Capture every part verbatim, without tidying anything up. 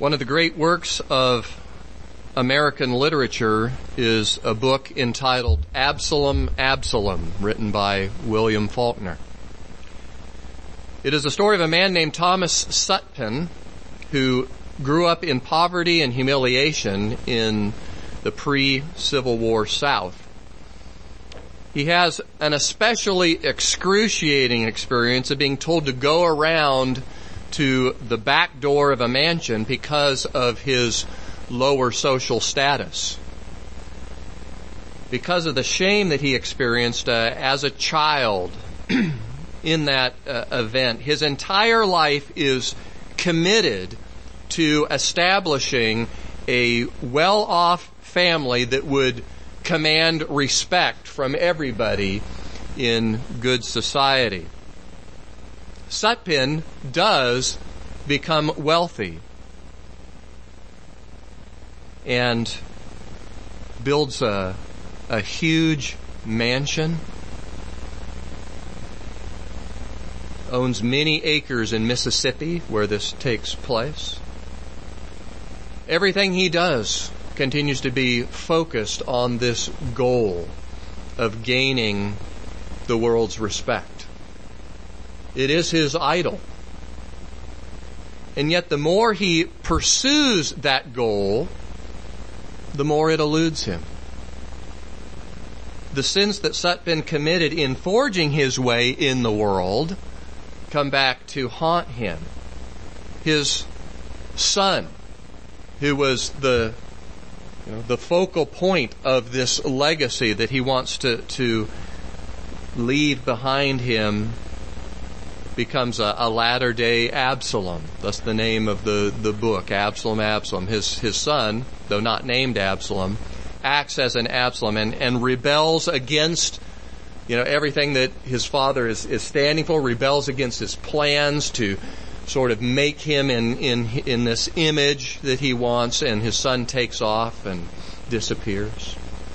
One of the great works of American literature is a book entitled Absalom, Absalom, written by William Faulkner. It is the story of a man named Thomas Sutpen who grew up in poverty and humiliation in the pre-Civil War South. He has an especially excruciating experience of being told to go around to the back door of a mansion because of his lower social status. Because of the shame that he experienced uh, as a child in that uh, event, his entire life is committed to establishing a well-off family that would command respect from everybody in good society. Sutpen does become wealthy and builds a, a huge mansion, owns many acres in Mississippi where this takes place. Everything he does continues to be focused on this goal of gaining the world's respect. It is his idol. And yet the more he pursues that goal, the more it eludes him. The sins that Sutpen committed in forging his way in the world come back to haunt him. His son, who was the, you know, the focal point of this legacy that he wants to, to leave behind him, becomes a, a latter-day Absalom. That's the name of the, the book, Absalom, Absalom. His, his son, though not named Absalom, acts as an Absalom and, and rebels against, you know, everything that his father is, is standing for, rebels against his plans to sort of make him in, in, in this image that he wants, and his son takes off and disappears.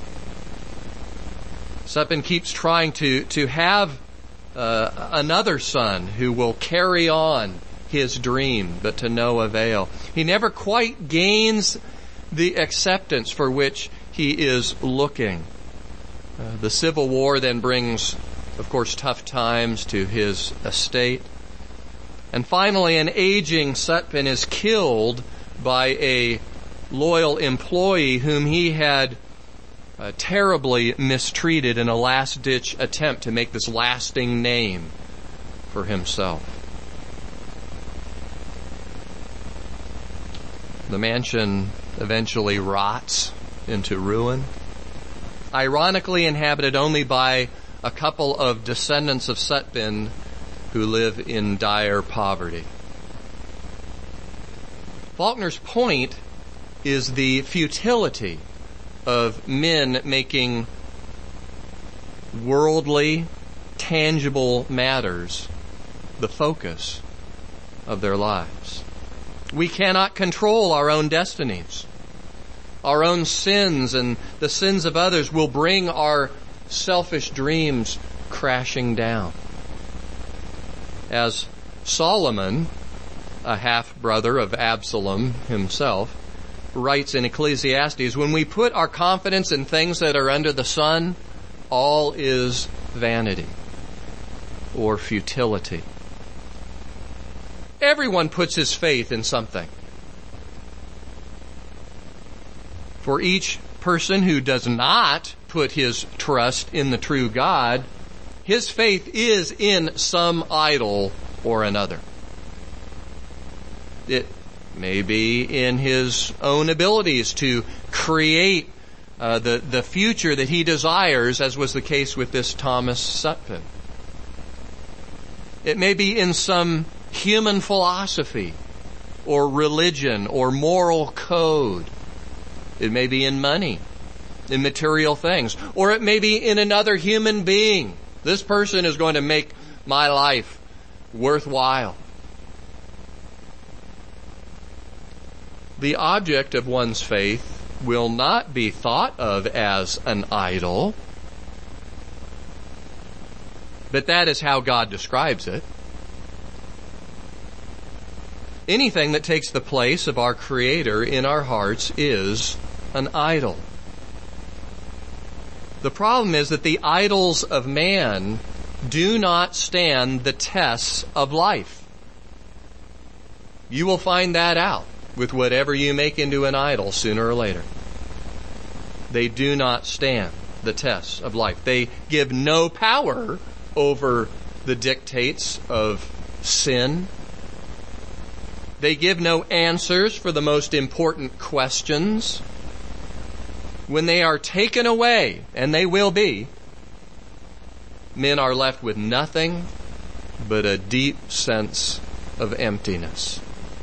Sutpen keeps trying to, to have Uh, another son who will carry on his dream, but to no avail. He never quite gains the acceptance for which he is looking. Uh, the Civil War then brings, of course, tough times to his estate. And finally, an aging Sutpen is killed by a loyal employee whom he had Uh, terribly mistreated in a last-ditch attempt to make this lasting name for himself. The mansion eventually rots into ruin, ironically inhabited only by a couple of descendants of Sutpen who live in dire poverty. Faulkner's point is the futility of men making worldly, tangible matters the focus of their lives. We cannot control our own destinies. Our own sins and the sins of others will bring our selfish dreams crashing down. As Solomon, a half-brother of Absalom himself, writes in Ecclesiastes, when we put our confidence in things that are under the sun, all is vanity or futility. Everyone puts his faith in something. For each person who does not put his trust in the true God, his faith is in some idol or another. It may be in his own abilities to create uh, the, the future that he desires, as was the case with this Thomas Sutpen. It may be in some human philosophy or religion or moral code. It may be in money, in material things, or it may be in another human being. This person is going to make my life worthwhile. The object of one's faith will not be thought of as an idol, but that is how God describes it. Anything that takes the place of our Creator in our hearts is an idol. The problem is that the idols of man do not stand the tests of life. You will find that out with whatever you make into an idol sooner or later. They do not stand the tests of life. They give no power over the dictates of sin. They give no answers for the most important questions. When they are taken away, and they will be, men are left with nothing but a deep sense of emptiness.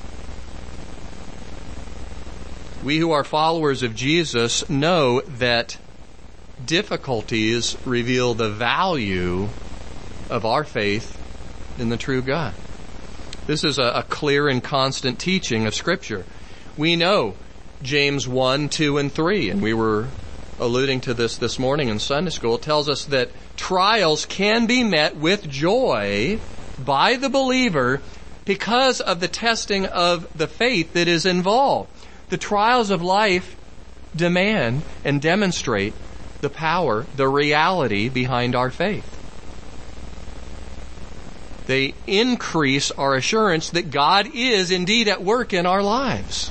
We who are followers of Jesus know that difficulties reveal the value of our faith in the true God. This is a, a clear and constant teaching of Scripture. We know James one, two, and three, and we were alluding to this this morning in Sunday school. It tells us that trials can be met with joy by the believer because of the testing of the faith that is involved. The trials of life demand and demonstrate the power, the reality behind our faith. They increase our assurance that God is indeed at work in our lives.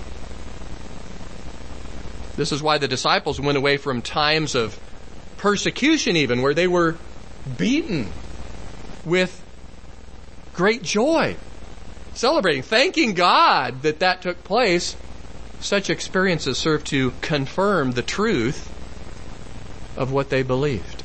This is why the disciples went away from times of persecution even, where they were beaten, with great joy, celebrating, thanking God that that took place. Such experiences serve to confirm the truth of what they believed.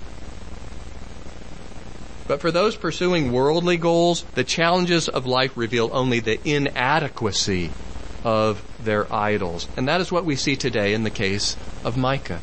But for those pursuing worldly goals, the challenges of life reveal only the inadequacy of their idols. And that is what we see today in the case of Micah.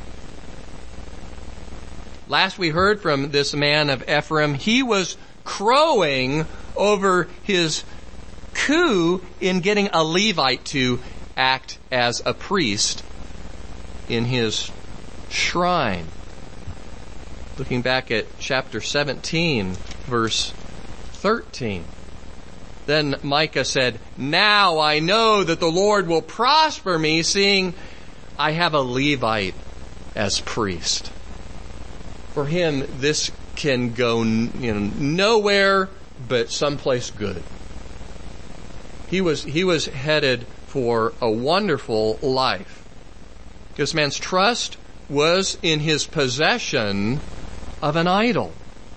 Last we heard from this man of Ephraim, he was crowing over his coup in getting a Levite to act as a priest in his shrine. Looking back at chapter seventeen, verse thirteen. Then Micah said, "Now I know that the Lord will prosper me, seeing I have a Levite as priest." For him, this can go you know, nowhere but someplace good. He was, he was headed for a wonderful life. This man's trust was in his possession of an idol.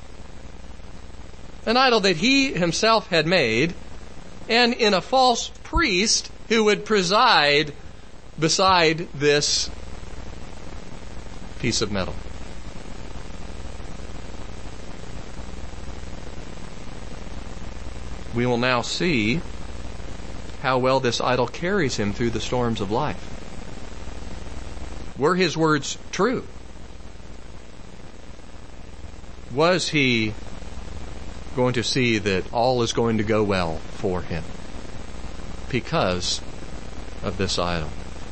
An idol that he himself had made, and in a false priest who would preside beside this piece of metal. We will now see how well this idol carries him through the storms of life. Were his words true? Was he going to see that all is going to go well for him because of this idol?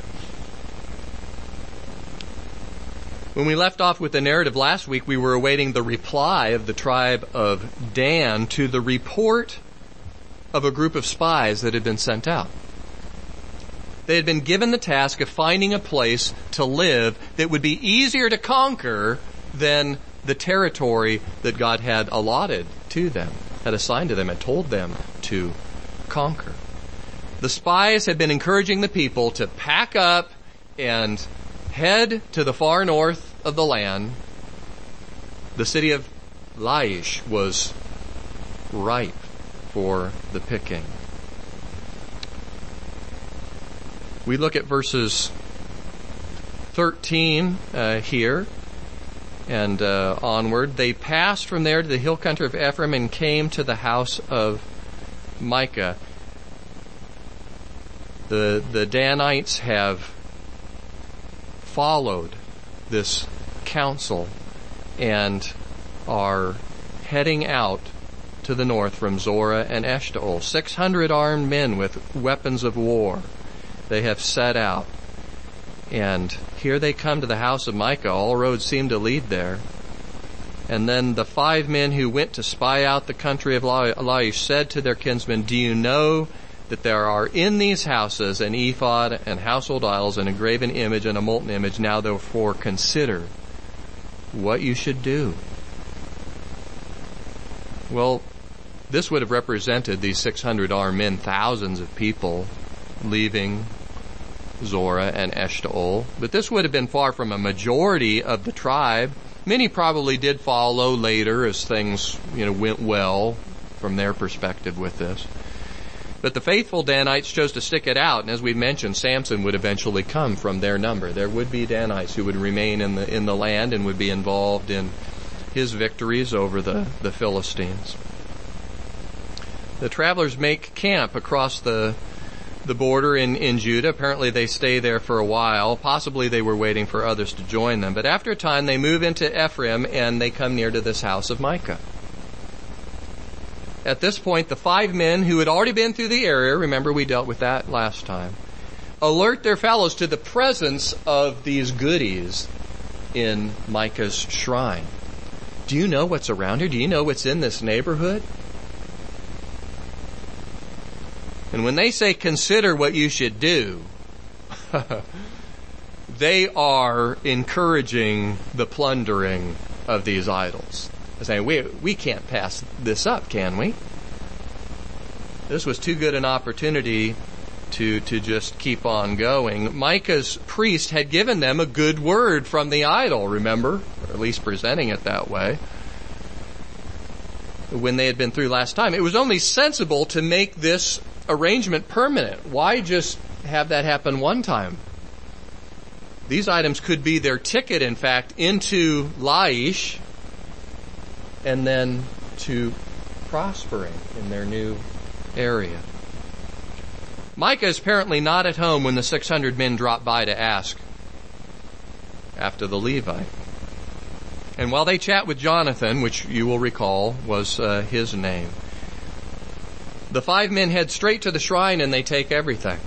When we left off with the narrative last week, we were awaiting the reply of the tribe of Dan to the report of a group of spies that had been sent out. They had been given the task of finding a place to live that would be easier to conquer than the territory that God had allotted to them, had assigned to them, had told them to conquer. The spies had been encouraging the people to pack up and head to the far north of the land. The city of Laish was ripe for the picking. We look at verses thirteen uh, here and uh, onward. They passed from there to the hill country of Ephraim and came to the house of Micah. The, the Danites have followed this counsel and are heading out to the north from Zorah and Eshtaol. Six hundred armed men with weapons of war. They have set out. And here they come to the house of Micah. All roads seem to lead there. And then the five men who went to spy out the country of Laish said to their kinsmen, "Do you know that there are in these houses an ephod and household idols and a graven image and a molten image. Now therefore consider what you should do. Well, this would have represented these six hundred armed men, thousands of people leaving Zorah and Eshtaol. But this would have been far from a majority of the tribe. Many probably did follow later as things, you know, went well from their perspective with this. But the faithful Danites chose to stick it out, and as we mentioned, Samson would eventually come from their number. There would be Danites who would remain in the in the land and would be involved in his victories over the, the Philistines. The travelers make camp across the the border in, in Judah. Apparently they stay there for a while. Possibly they were waiting for others to join them. But after a time they move into Ephraim and they come near to this house of Micah. At this point, the five men who had already been through the area, remember we dealt with that last time, alert their fellows to the presence of these goodies in Micah's shrine. Do you know what's around here? Do you know what's in this neighborhood? And when they say consider what you should do, they are encouraging the plundering of these idols. They're saying, we, we can't pass this up, can we? This was too good an opportunity to, to just keep on going. Micah's priest had given them a good word from the idol, remember? Or at least presenting it that way. When they had been through last time. It was only sensible to make this arrangement permanent. Why just have that happen one time? These items could be their ticket, in fact, into Laish and then to prospering in their new area. Micah is apparently not at home when the six hundred men drop by to ask after the Levite. And while they chat with Jonathan, which you will recall was uh, his name, the five men head straight to the shrine and they take everything.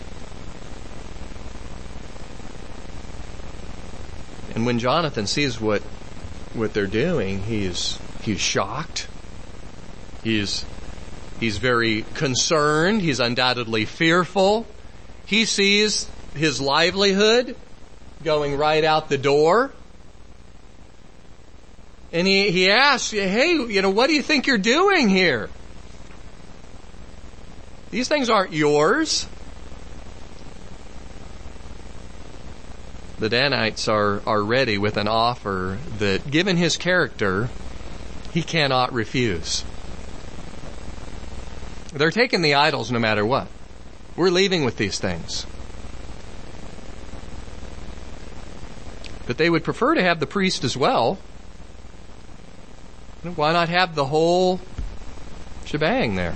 And when Jonathan sees what what they're doing, he's he's shocked. He's he's very concerned. He's undoubtedly fearful. He sees his livelihood going right out the door. And he, he asks, hey, you know, what do you think you're doing here? These things aren't yours. The Danites are, are ready with an offer that, given his character, he cannot refuse. They're taking the idols no matter what. We're leaving with these things. But they would prefer to have the priest as well. Why not have the whole shebang there?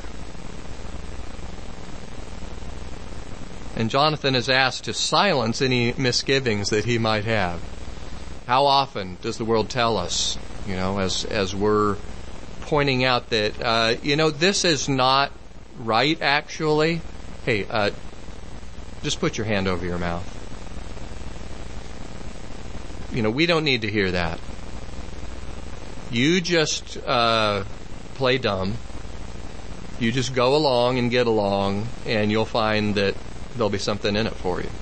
And Jonathan is asked to silence any misgivings that he might have. How often does the world tell us, you know, as as we're pointing out that, uh, you know, this is not right, actually. Hey, uh, just put your hand over your mouth. You know, we don't need to hear that. You just uh, play dumb. You just go along and get along, and you'll find that there'll be something in it for you.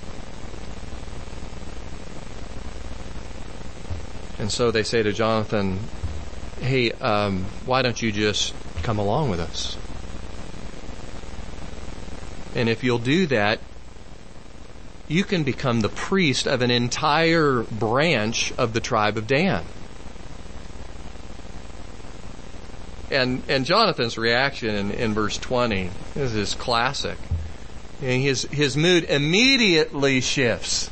And so they say to Jonathan, hey, um, why don't you just come along with us? And if you'll do that, you can become the priest of an entire branch of the tribe of Dan. And and Jonathan's reaction in, in verse twenty is, is classic. And his his mood immediately shifts.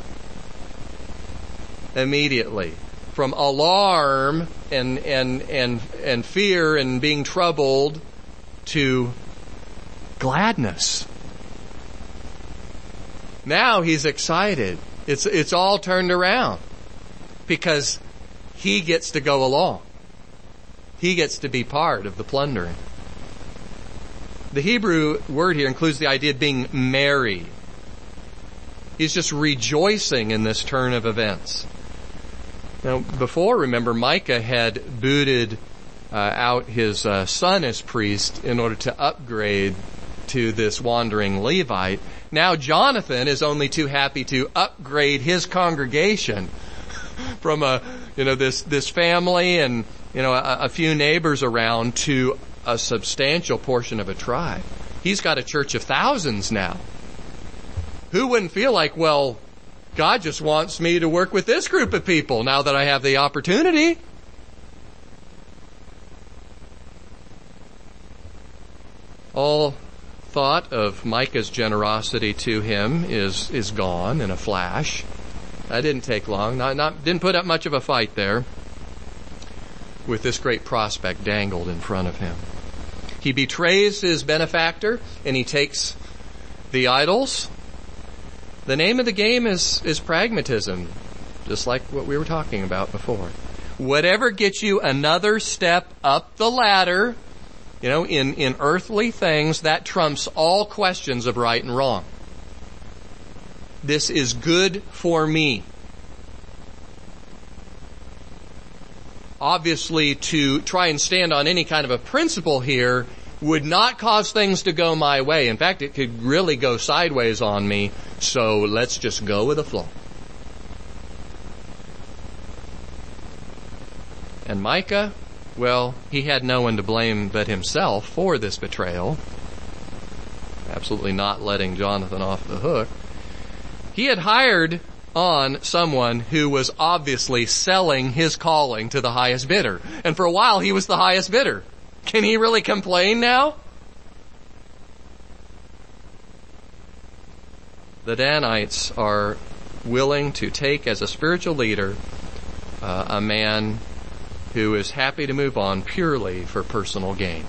Immediately. From alarm and and and and fear and being troubled to gladness. Now he's excited. It's it's all turned around because he gets to go along. He gets to be part of the plundering. The Hebrew word here includes the idea of being merry. He's just rejoicing in this turn of events. Now, before, remember, Micah had booted uh, out his uh, son as priest in order to upgrade to this wandering Levite. Now Jonathan is only too happy to upgrade his congregation from a, you know, this, this family and, you know, a, a few neighbors around to a substantial portion of a tribe. He's got a church of thousands now. Who wouldn't feel like, well, God just wants me to work with this group of people now that I have the opportunity? All thought of Micah's generosity to him is, is gone in a flash. That didn't take long. Not, not, didn't put up much of a fight there with this great prospect dangled in front of him. He betrays his benefactor and he takes the idols. The name of the game is, is pragmatism, just like what we were talking about before. Whatever gets you another step up the ladder, you know, in, in earthly things, that trumps all questions of right and wrong. This is good for me. Obviously, to try and stand on any kind of a principle here would not cause things to go my way. In fact, it could really go sideways on me. So let's just go with the flow. And Micah, well, he had no one to blame but himself for this betrayal. Absolutely not letting Jonathan off the hook. He had hired on someone who was obviously selling his calling to the highest bidder. And for a while he was the highest bidder. Can he really complain now? The Danites are willing to take as a spiritual leader uh, a man who is happy to move on purely for personal gain.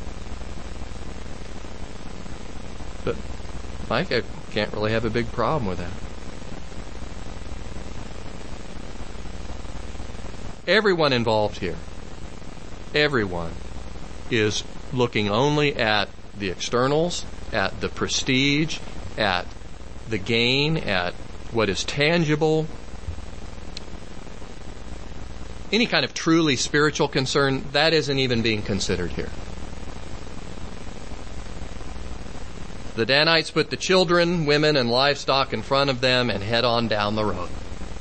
But Micah can't really have a big problem with that. Everyone involved here, everyone is looking only at the externals, at the prestige, at the gain, at what is tangible. Any kind of truly spiritual concern, that isn't even being considered here. The Danites put the children, women, and livestock in front of them and head on down the road.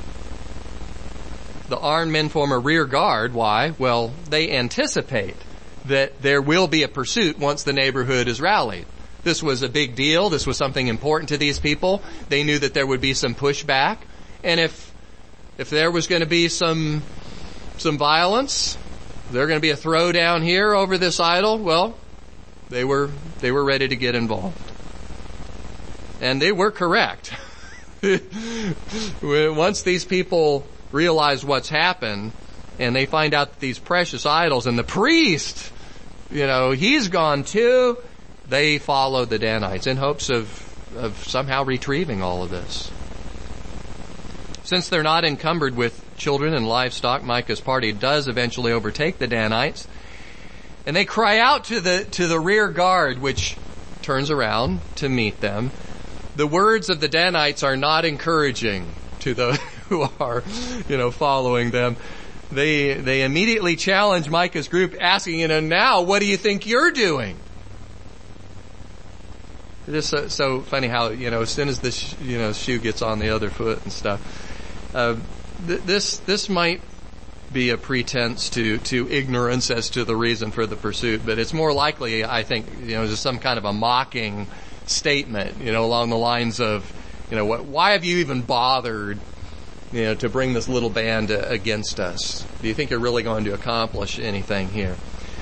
The armed men form a rear guard. Why? Well, they anticipate that there will be a pursuit once the neighborhood is rallied. This was a big deal. This was something important to these people. They knew that there would be some pushback. And if if there was going to be some some violence, there's going to be a throwdown here over this idol, well, they were they were ready to get involved. And they were correct. Once these people realize what's happened and they find out that these precious idols and the priest, you know, he's gone too, they follow the Danites in hopes of, of somehow retrieving all of this. Since they're not encumbered with children and livestock, Micah's party does eventually overtake the Danites. And they cry out to the, to the rear guard, which turns around to meet them. The words of the Danites are not encouraging to those who are, you know, following them. They, they immediately challenge Micah's group, asking, you know, now what do you think you're doing? It is so, so funny how, you know, as soon as this, you know, shoe gets on the other foot and stuff. Uh, th- this, this might be a pretense to, to ignorance as to the reason for the pursuit, but it's more likely, I think, you know, just some kind of a mocking statement, you know, along the lines of, you know, what, why have you even bothered, you know, to bring this little band uh, against us? Do you think you're really going to accomplish anything here?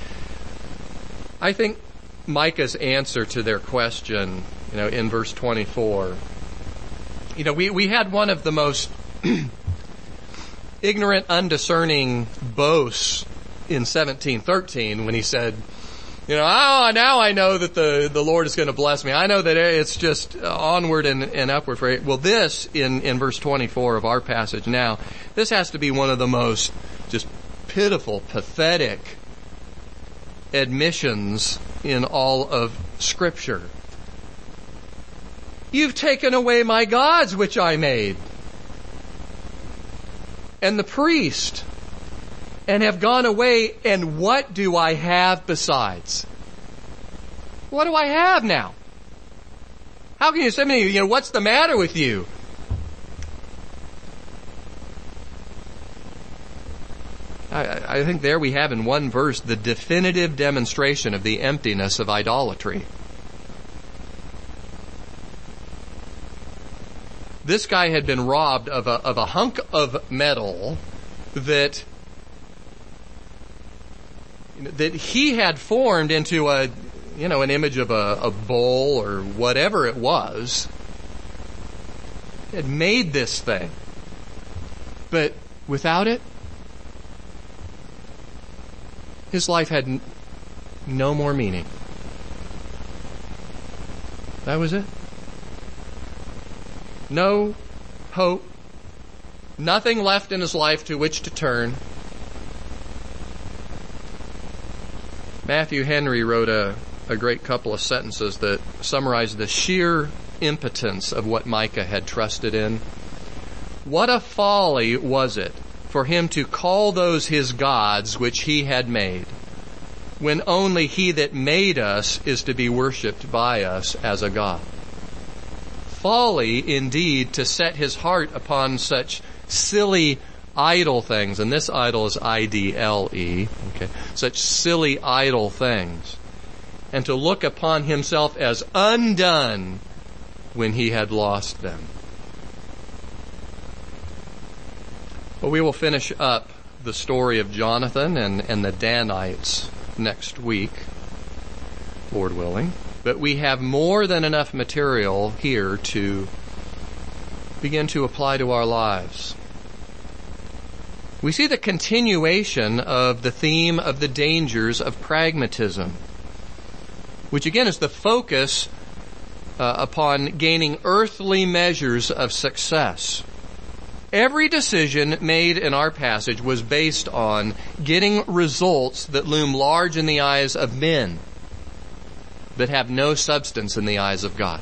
I think Micah's answer to their question, you know, in verse twenty-four, you know, we, we had one of the most ignorant, undiscerning boasts in seventeen thirteen when he said, you know, oh, now I know that the, the Lord is going to bless me. I know that it's just onward and, and upward. For well, this in, in verse twenty-four of our passage now, this has to be one of the most just pitiful, pathetic admissions in all of Scripture. You've taken away my gods which I made, and the priest, and have gone away, and what do I have besides? What do I have now? How can you say to me, you know, what's the matter with you? I, I think there we have in one verse the definitive demonstration of the emptiness of idolatry. This guy had been robbed of a, of a hunk of metal that, that he had formed into a, you know, an image of a, a bowl or whatever it was. He had made this thing. But without it, his life had n- no more meaning. That was it. No hope. Nothing left in his life to which to turn. Matthew Henry wrote a, a great couple of sentences that summarize the sheer impotence of what Micah had trusted in. What a folly was it for him to call those his gods which he had made, when only he that made us is to be worshipped by us as a god. Folly indeed to set his heart upon such silly idle things, and this idol is I D L E, okay, such silly idle things, and to look upon himself as undone when he had lost them. Well, we will finish up the story of Jonathan and, and the Danites next week, Lord willing. But we have more than enough material here to begin to apply to our lives. We see the continuation of the theme of the dangers of pragmatism, which again is the focus uh, upon gaining earthly measures of success. Every decision made in our passage was based on getting results that loom large in the eyes of men, that have no substance in the eyes of God.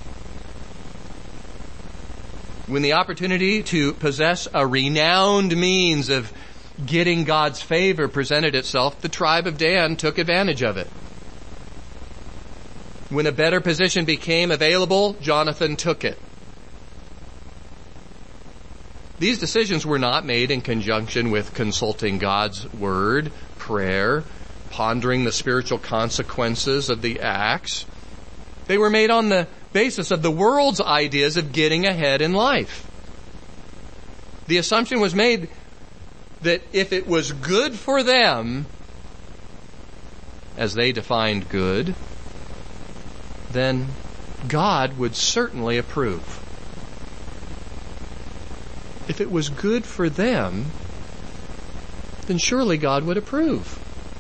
When the opportunity to possess a renowned means of getting God's favor presented itself, the tribe of Dan took advantage of it. When a better position became available, Jonathan took it. These decisions were not made in conjunction with consulting God's word, prayer, pondering the spiritual consequences of the acts. They were made on the basis of the world's ideas of getting ahead in life. The assumption was made that if it was good for them, as they defined good, then God would certainly approve. If it was good for them, then surely God would approve.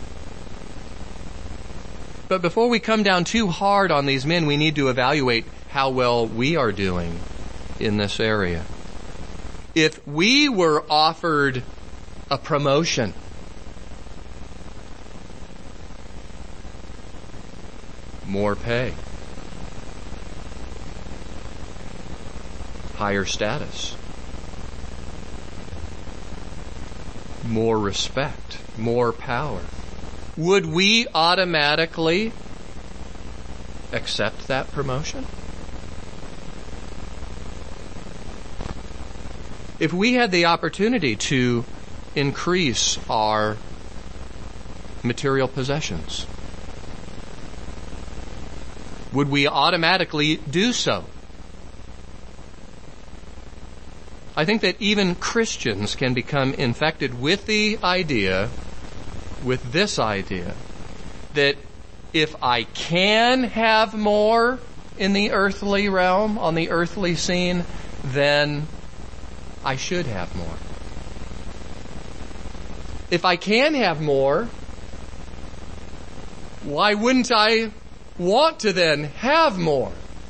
But before we come down too hard on these men, we need to evaluate how well we are doing in this area. If we were offered a promotion, more pay, higher status, more respect, more power, would we automatically accept that promotion? If we had the opportunity to increase our material possessions, would we automatically do so? I think that even Christians can become infected with the idea, with this idea, that if I can have more in the earthly realm, on the earthly scene, then I should have more. If I can have more, why wouldn't I want to then have more?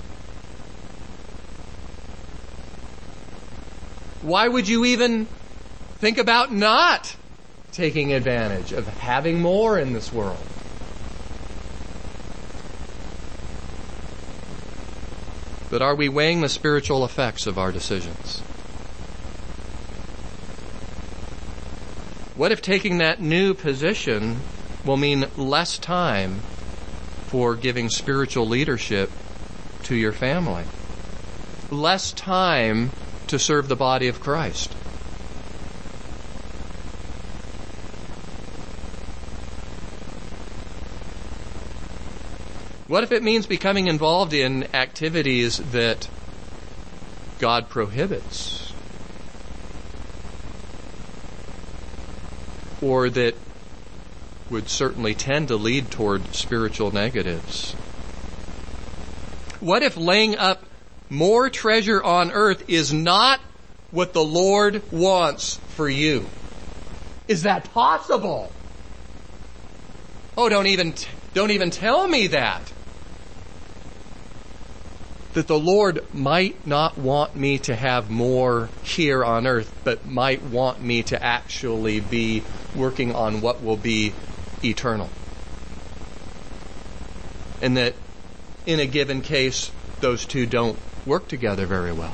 Why would you even think about not taking advantage of having more in this world? But are we weighing the spiritual effects of our decisions? What if taking that new position will mean less time for giving spiritual leadership to your family. Less time to serve the body of Christ. What if it means becoming involved in activities that God prohibits? Or that would certainly tend to lead toward spiritual negatives? What if laying up more treasure on earth is not what the Lord wants for you? Is that possible? Oh, don't even, don't even tell me that. That the Lord might not want me to have more here on earth, but might want me to actually be working on what will be eternal. And that in a given case, those two don't work together very well.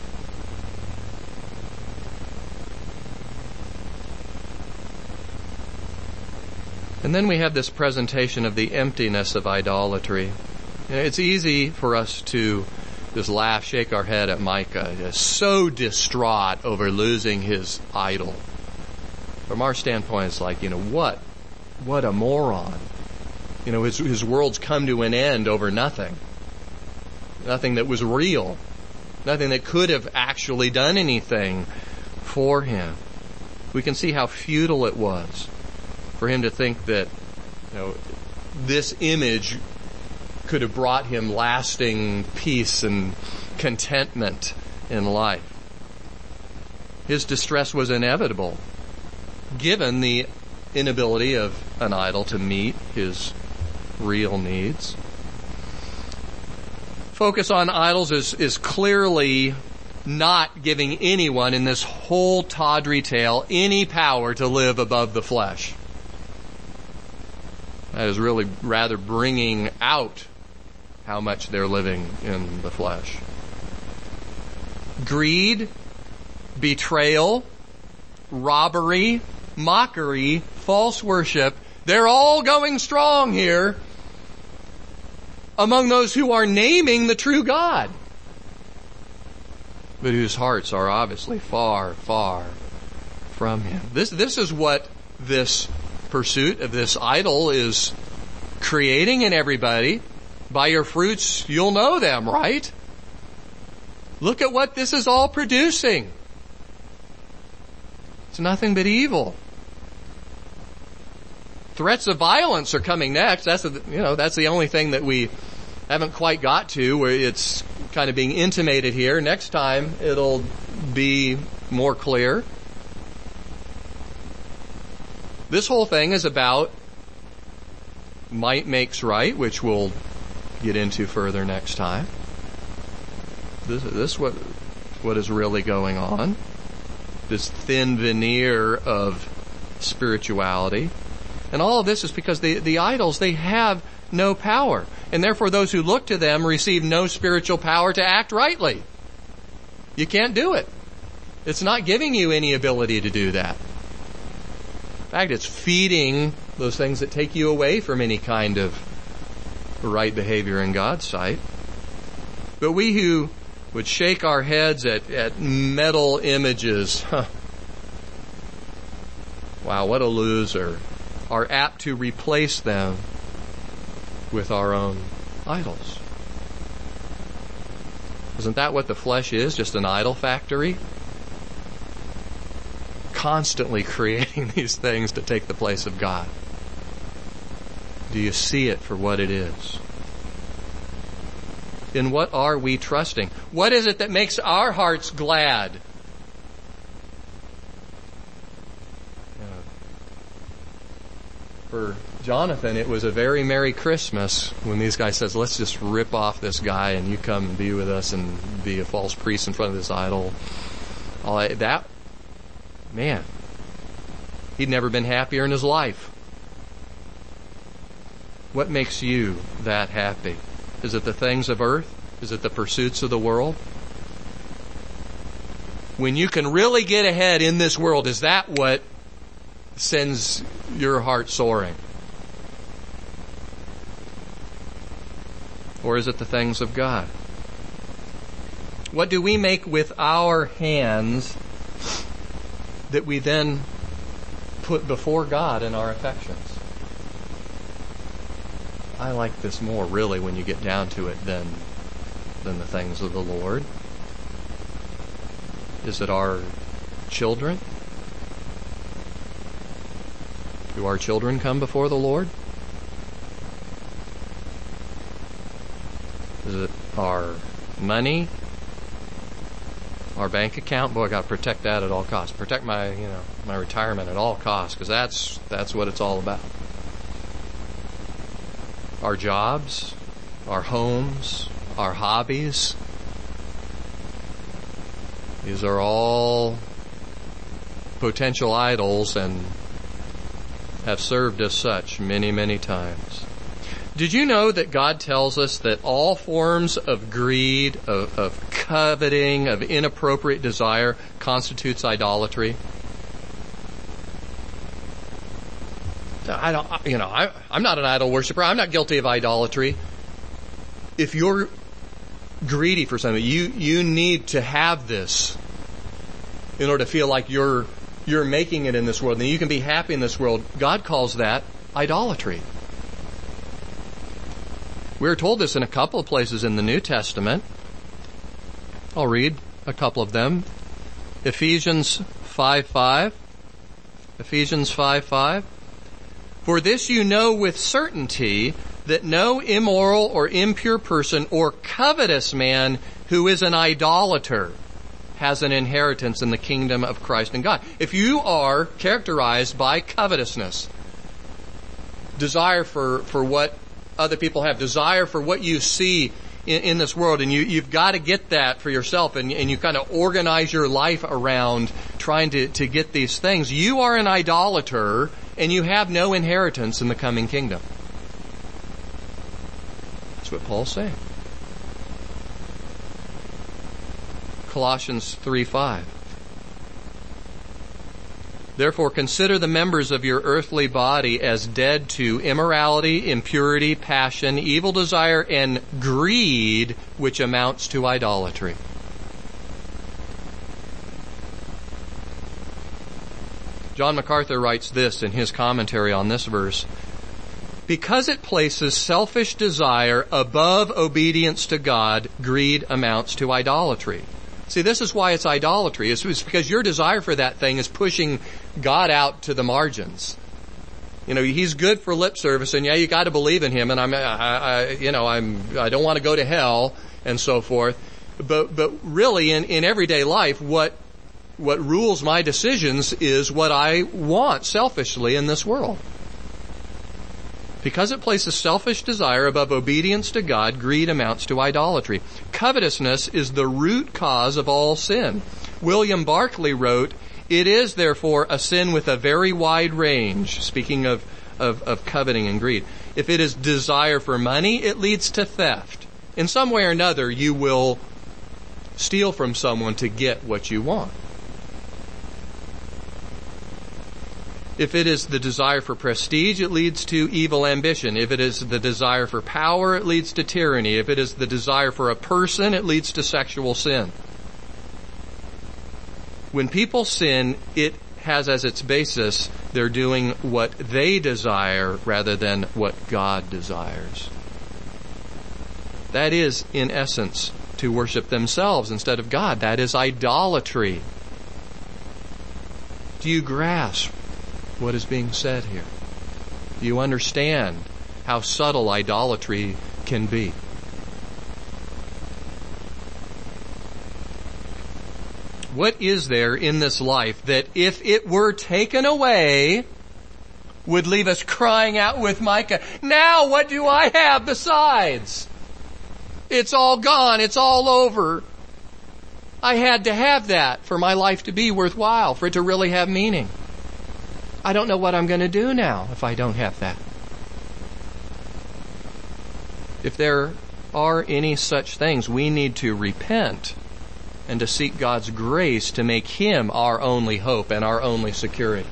And then we have this presentation of the emptiness of idolatry. You know, it's easy for us to just laugh, shake our head at Micah, just so distraught over losing his idol. From our standpoint, it's like, you know, what, what a moron. You know, his, his world's come to an end over nothing. Nothing that was real. Nothing that could have actually done anything for him. We can see how futile it was for him to think that, you know, this image could have brought him lasting peace and contentment in life. His distress was inevitable, given the inability of an idol to meet his real needs. Focus on idols is, is clearly not giving anyone in this whole tawdry tale any power to live above the flesh. That is really rather bringing out how much they're living in the flesh. Greed, betrayal, robbery, mockery, false worship, they're all going strong here among those who are naming the true God, but whose hearts are obviously far, far from Him. This, this is what this pursuit of this idol is creating in everybody. By your fruits, you'll know them, right? Look at what this is all producing. It's nothing but evil. Threats of violence are coming next. That's the, you know, that's the only thing that we haven't quite got to, where it's kind of being intimated here. Next time it'll be more clear. This whole thing is about might makes right, which we'll get into further next time. This, this is what, what is really going on. This thin veneer of spirituality. And all of this is because the, the idols, they have no power. And therefore those who look to them receive no spiritual power to act rightly. You can't do it. It's not giving you any ability to do that. In fact, it's feeding those things that take you away from any kind of right behavior in God's sight. But we who would shake our heads at, at metal images, huh, wow, what a loser, are apt to replace them with our own idols. Isn't that what the flesh is? Just an idol factory? Constantly creating these things to take the place of God. Do you see it for what it is? In what are we trusting? What is it that makes our hearts glad? For Jonathan, it was a very Merry Christmas when these guys says, let's just rip off this guy and you come and be with us and be a false priest in front of this idol. All that, man, he'd never been happier in his life. What makes you that happy? Is it the things of earth? Is it the pursuits of the world? When you can really get ahead in this world, is that what sends your heart soaring? Or is it the things of God? What do we make with our hands that we then put before God in our affections? I like this more, really, when you get down to it, than, than the things of the Lord. Is it our children? Do our children come before the Lord? Is it our money? Our bank account? Boy, I got to protect that at all costs. Protect my, you know, my retirement at all costs, because that's that's what it's all about. Our jobs, our homes, our hobbies. These are all potential idols and have served as such many, many times. Did you know that God tells us that all forms of greed, of, of coveting, of inappropriate desire constitutes idolatry? I don't, you know, I, I'm not an idol worshiper. I'm not guilty of idolatry. If you're greedy for something, you, you need to have this in order to feel like you're, you're making it in this world, and you can be happy in this world. God calls that idolatry. We're told this in a couple of places in the New Testament. I'll read a couple of them. Ephesians five five. Ephesians five five. For this you know with certainty, that no immoral or impure person or covetous man who is an idolater has an inheritance in the kingdom of Christ and God. If you are characterized by covetousness, desire for, for what other people have, desire for what you see in, in this world, and you, you've got to get that for yourself, and, and you kind of organize your life around trying to, to get these things, you are an idolater, and you have no inheritance in the coming kingdom. That's what Paul's saying. Colossians three five. Therefore consider the members of your earthly body as dead to immorality, impurity, passion, evil desire, and greed, which amounts to idolatry. John MacArthur writes this in his commentary on this verse. Because it places selfish desire above obedience to God, greed amounts to idolatry. See, this is why it's idolatry. It's because your desire for that thing is pushing God out to the margins. You know, He's good for lip service, and yeah, you got to believe in Him. And I'm, I, I, you know, I'm, I don't want to go to hell and so forth. But, but really, in, in everyday life, what, what rules my decisions is what I want selfishly in this world. Because it places selfish desire above obedience to God, greed amounts to idolatry. Covetousness is the root cause of all sin. William Barclay wrote, it is therefore a sin with a very wide range, speaking of, of, of coveting and greed. If it is desire for money, it leads to theft. In some way or another, you will steal from someone to get what you want. If it is the desire for prestige, it leads to evil ambition. If it is the desire for power, it leads to tyranny. If it is the desire for a person, it leads to sexual sin. When people sin, it has as its basis they're doing what they desire rather than what God desires. That is, in essence, to worship themselves instead of God. That is idolatry. Do you grasp what is being said here? Do you understand how subtle idolatry can be? What is there in this life that if it were taken away would leave us crying out with Micah, now what do I have besides? It's all gone. It's all over. I had to have that for my life to be worthwhile, for it to really have meaning. I don't know what I'm going to do now if I don't have that. If there are any such things, we need to repent and to seek God's grace to make Him our only hope and our only security.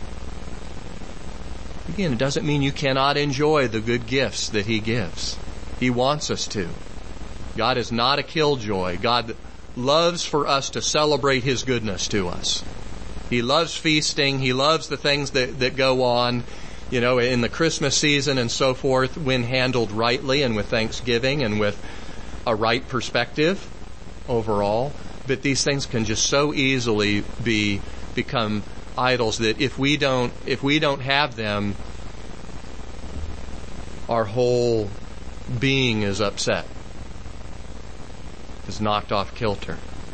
Again, it doesn't mean you cannot enjoy the good gifts that He gives. He wants us to. God is not a killjoy. God loves for us to celebrate His goodness to us. He loves feasting. He loves the things that, that go on, you know, in the Christmas season and so forth, when handled rightly and with thanksgiving and with a right perspective overall. But these things can just so easily be become idols that if we don't if we don't have them, our whole being is upset, is knocked off kilter.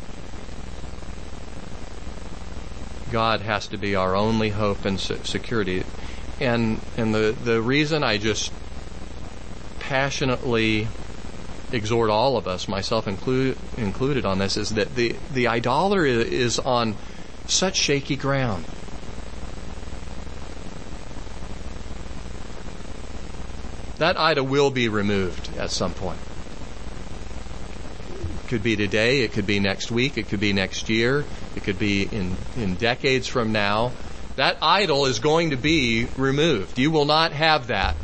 God has to be our only hope and security. And and the, the reason I just passionately exhort all of us, myself include, included on this, is that the, the idolater is on such shaky ground. That idol will be removed at some point. It could be today, it could be next week, it could be next year, it could be in, in decades from now. That idol is going to be removed. You will not have that.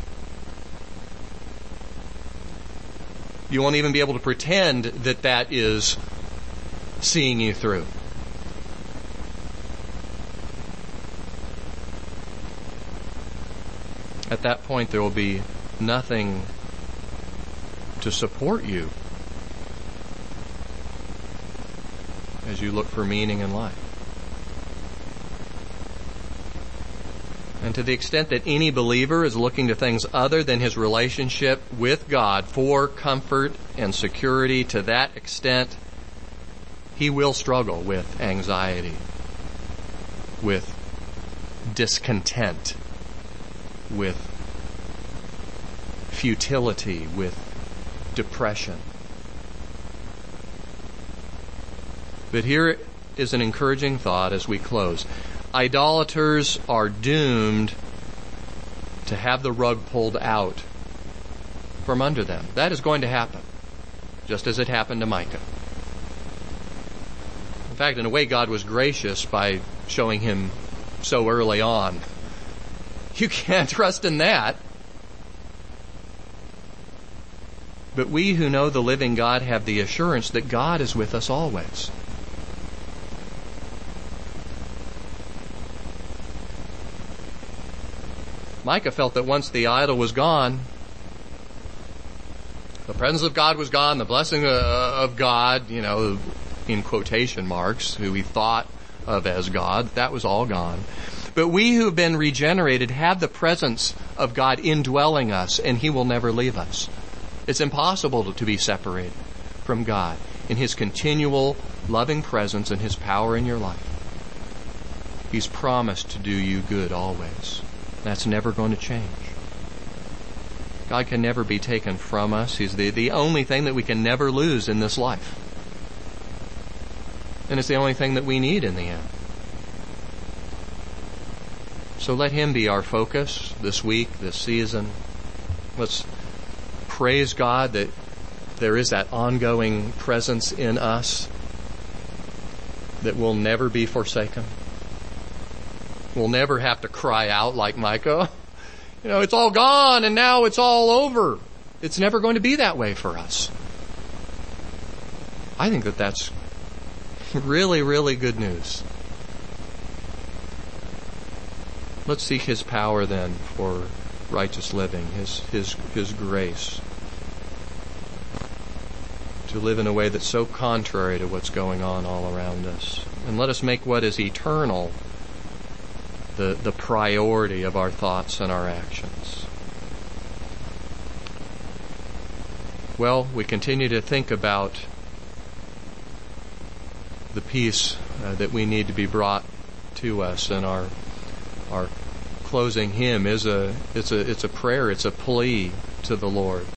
You won't even be able to pretend that that is seeing you through. At that point, there will be nothing to support you as you look for meaning in life. And to the extent that any believer is looking to things other than his relationship with God for comfort and security, to that extent, he will struggle with anxiety, with discontent, with futility, with depression. But here is an encouraging thought as we close. Idolaters are doomed to have the rug pulled out from under them. That is going to happen, just as it happened to Micah. In fact, in a way, God was gracious by showing him so early on. You can't trust in that. But we who know the living God have the assurance that God is with us always. Micah felt that once the idol was gone, the presence of God was gone, the blessing of God, you know, in quotation marks, who he thought of as God, that was all gone. But we who have been regenerated have the presence of God indwelling us, and He will never leave us. It's impossible to be separated from God in His continual loving presence and His power in your life. He's promised to do you good always. That's never going to change. God can never be taken from us. He's the, the only thing that we can never lose in this life. And it's the only thing that we need in the end. So let Him be our focus this week, this season. Let's praise God that there is that ongoing presence in us that will never be forsaken. We'll never have to cry out like Micah, you know, it's all gone and now it's all over. It's never going to be that way for us. I think that that's really, really good news. Let's seek His power then for righteous living, His, His, His grace to live in a way that's so contrary to what's going on all around us. And let us make what is eternal the, the priority of our thoughts and our actions. Well, we continue to think about the peace uh, that we need to be brought to us, and our our closing hymn is a it's a it's a prayer, it's a plea to the Lord